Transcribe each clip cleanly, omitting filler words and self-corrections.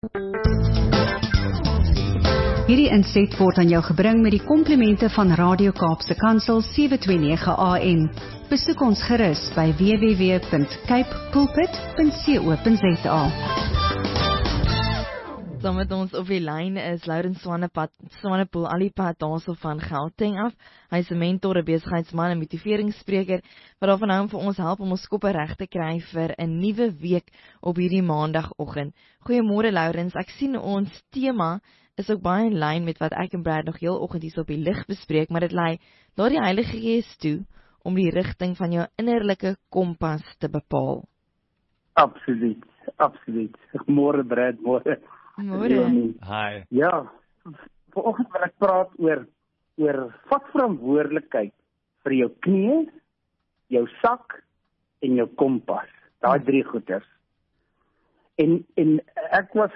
Hierdie inset word aan jou gebring met die komplimente van Radio Kaapse Kansel 729 AM. Besoek ons gerus by www.capepulpit.co.za. Saam met ons op die lyn is Lourens Swanepoel Alipad daarso van Gauteng af. Hy is 'n mentor, 'n besigheidsman en motiveringsspreker wat daarvan hou om vir ons help om ons koppe reg te kry vir 'n nuwe week op hierdie maandagoggend. Goeiemôre Lourens, ek sien ons tema is ook baie in lyn met wat ek en Brad nog heel oggend hier op die lig bespreek, maar dit lei laat die Heilige Gees toe om die rigting van jou innerlike kompas te bepaal. Absoluut. Môre Brad, môre. Môre. Hi. Ja, vanoggend wil ek praat oor vat verantwoordelikheid vir jou knie, jou sak en jou kompas. Daai 3 goeders. En ek was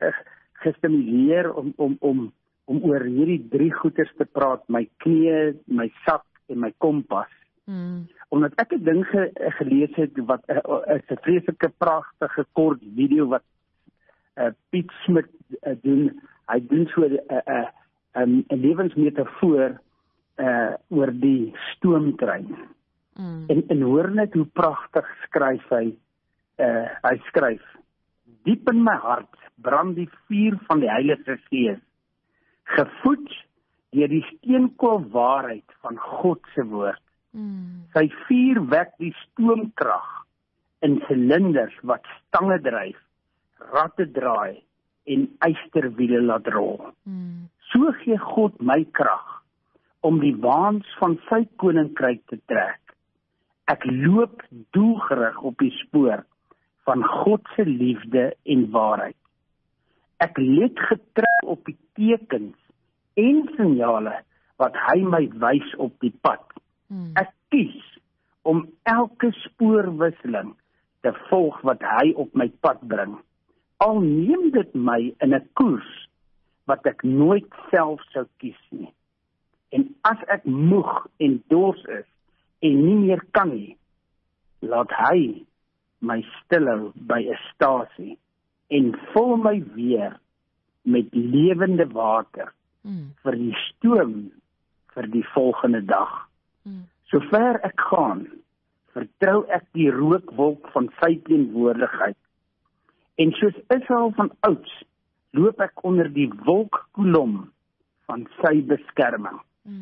gestimuleer om oor hierdie 3 goeders te praat, my knie, my sak en my kompas. Omdat ek 'n ding gelees het wat is 'n vreeslike pragtige kort video wat Piet Smit doen. Hy doen so 'n lewensmetafoor oor die stoomtrein. En hoor net hoe pragtig skryf hy. Hy skryf: diep in my hart brand die vuur van die Heilige Gees, gevoed deur die steenkool waarheid van God se woord. Sy vuur wek die stoomkrag in silinders wat stange dryf, ratte draai en ysterwiele laat rol. So gee God my krag om die waans van sy koninkryk te trek. Ek loop doelgerig op die spoor van God se liefde en waarheid. Ek let getrou op die tekens en signale wat hy my wys op die pad. Ek kies om elke spoorwisseling te volg wat hy op my pad bring. Al neem dit my in 'n koers wat ek nooit self sou kies nie. En as ek moeg en dors is en nie meer kan nie, laat hy my stilhou by 'n stasie en vul my weer met lewende water vir die stoom vir die volgende dag. Sover ek gaan, vertrou ek die rookwolk van sy teenwoordigheid. En soos Israel van ouds, loop ek onder die wolkkolom van sy beskerming.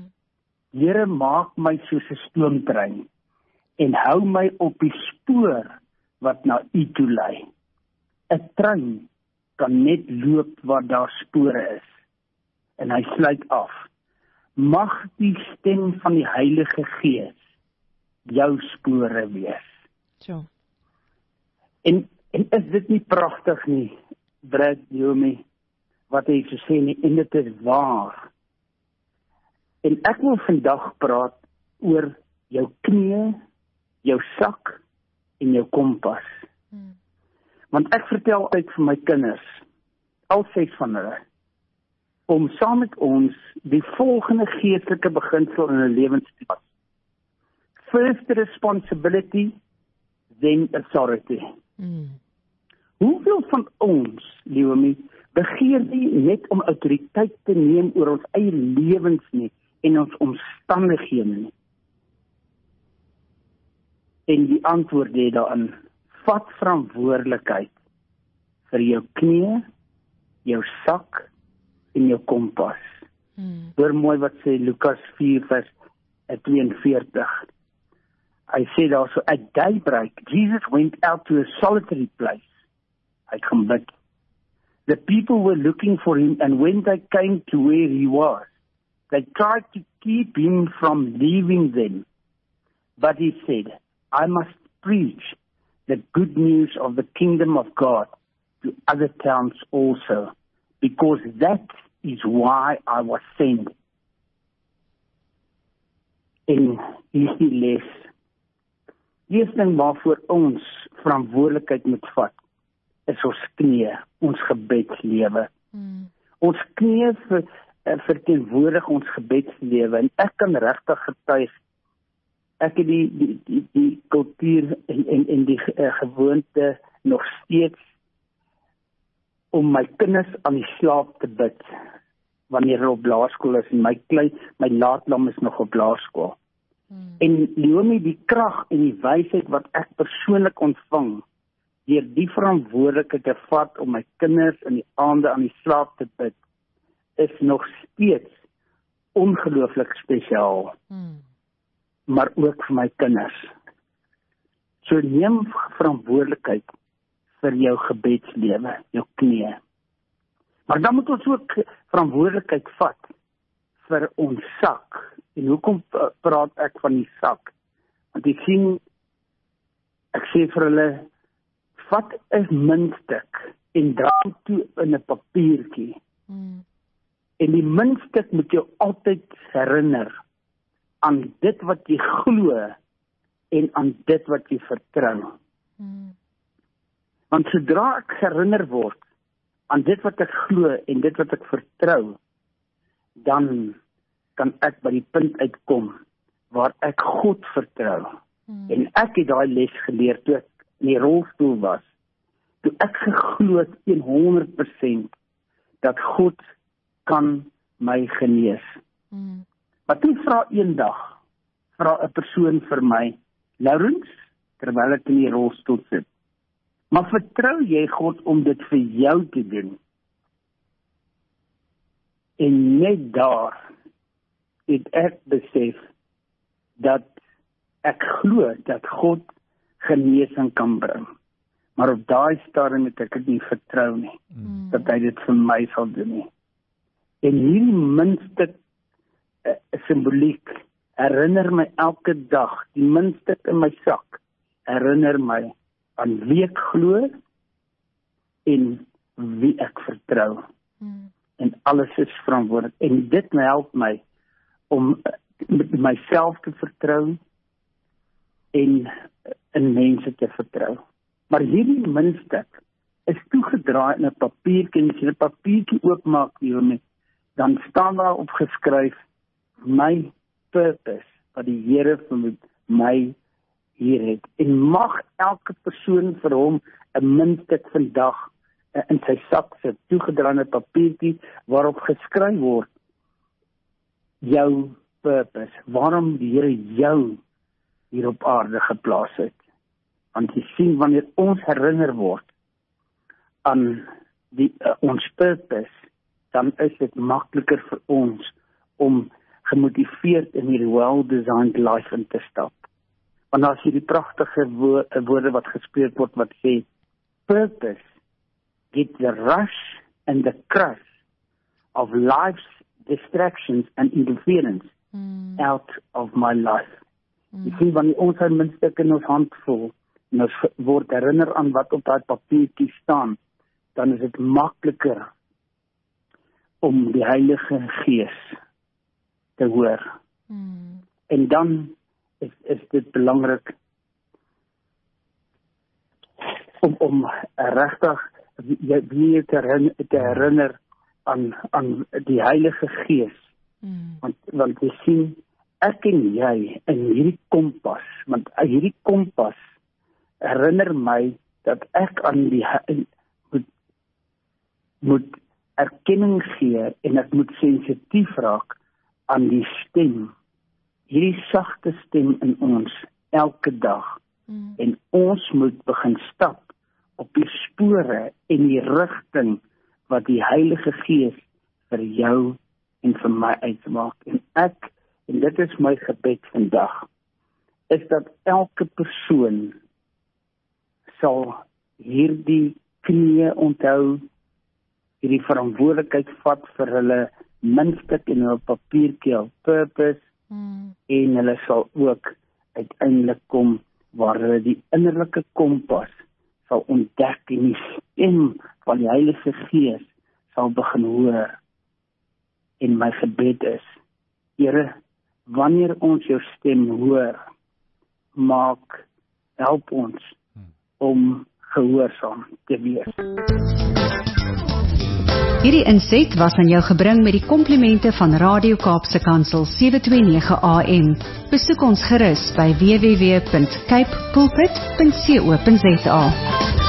Here, maak my soos 'n stoomtrein en hou my op die spoor wat na U toe lei. 'n Trein kan net loop waar daar spore is. En hy sluit af: mag die stem van die Heilige Gees jou spore wees. So. En is dit nie pragtig nie, Brad Yomi, wat hy so sê nie, en dit is waar. En ek wil vandag praat oor jou knie, jou sak en jou kompas. Want ek vertel altyd vir my kinders, al 6 van hulle, om saam met ons die volgende geestelike beginsel in 'n lewens te pas. First responsibility, then authority. Hoeveel van ons, Leomi, begeer nie net om autoriteit te neem oor ons eie lewens nie en ons omstandighede nie? En die antwoord lê daarin: vat verantwoordelikheid vir jou knie, jou sak en jou kompas. Hoor mooi wat sê Lukas 4 vers 42. Hy sê daarso: at daybreak, Jesus went out to a solitary place. Hy gaan bid. The people were looking for him, and when they came to where he was, they tried to keep him from leaving them. But he said, I must preach the good news of the kingdom of God to other towns also, because that is why I was sent. En hier is die les. Die eerste ding waarvoor ons verantwoordelikheid moet vat, is ons knie, ons gebedslewe. Ons knie verteenwoordig ons gebedslewe, en ek kan regtig getuig, ek het die kultuur en die gewoonte nog steeds om my kinders aan die slaap te bid, wanneer hulle op laerskool is, en my laatlam is nog op laerskool. En Leonie, die krag en die wysheid wat ek persoonlik ontvang, deur die verantwoordelikheid te vat om my kinders in die aande aan die slaap te bid, is nog steeds ongelooflik spesiaal, maar ook vir my kinders. So neem verantwoordelikheid vir jou gebedslewe, jou knieë. Maar dan moet ons ook verantwoordelikheid vat vir ons sak. En hoekom praat ek van die sak? Want ek sien, ek sê vir hulle, vat 'n muntstuk en draai toe in 'n papiertjie. En die muntstuk moet jou altyd herinner aan dit wat jy glo en aan dit wat jy vertrou. Want sodra ek herinner word aan dit wat ek glo en dit wat ek vertrou, dan kan ek by die punt uitkom waar ek God vertrou. En ek het daai les geleer toe ek in die rolstoel was. Toe ek geglo het 100% dat God kan my genees. Maar toe vra 'n persoon vir my, Laurens, terwyl ek in die rolstoel sit, maar vertrou jy God om dit vir jou te doen? En net daar het ek besef dat ek glo dat God genesing kan bring. Maar op daai stadium het ek dit nie vertrou nie, dat hy dit vir my sal doen nie. En hierdie muntstuk simboliek herinner my elke dag, die muntstuk in my sak herinner my aan wie ek glo en wie ek vertrou. En alles is verantwoordelik. En dit help my om met myself te vertrou en in mense te vertrou. Maar hierdie muntstuk is toegedraai in 'n papiertjie, en as jy 'n papiertjie oopmaak, dan staan daar opgeskryf my purpose, wat die Here vir my hier het. En mag elke persoon vir hom 'n muntstuk vandag in sy sak sit, toegedraai in 'n papiertjie waarop geskryf word jou purpose, waarom die Here jou hier op aarde geplaas het. Want jy sien, wanneer ons herinner word aan ons purpose, dan is dit makliker vir ons om gemotiveerd in hierdie well-designed life in te stap. Want as jy die pragtige woorde wat gespreek word wat sê, purpose, get the rush and the crush of life's distractions and interference out of my life. Jy sien, wanneer ons een muntstuk in ons hand voel, en ons word herinner aan wat op daai papiertjie staan, dan is dit makliker om die Heilige Gees te hoor. En dan is dit belangrik om regtig wie te herinner aan die Heilige Gees. Want jy sien, ek en jy in hierdie kompas, want hierdie kompas herinner my dat ek aan die moet erkenning gee en ek moet sensitief raak aan die stem, hierdie sagte stem in ons elke dag. En ons moet begin stap op die spore en die rigting wat die Heilige Gees vir jou en vir my uitmaak. En dit is my gebed vandag, is dat elke persoon sal hierdie knieë onthou, hierdie verantwoordelikheid vat vir hulle muntstuk en hulle papiertjie of purpose, en hulle sal ook uiteindelik kom waar hulle die innerlike kompas sal ontdek en die stem van die Heilige Gees sal begin hoor. En my gebed is, Here, wanneer ons jou stem hoor, help ons om gehoorsaam te wees. Hierdie inset was aan jou gebring met die komplimente van Radio Kaapse Kansel 729 AM. Besoek ons gerus by www.cape pulpit.co.za.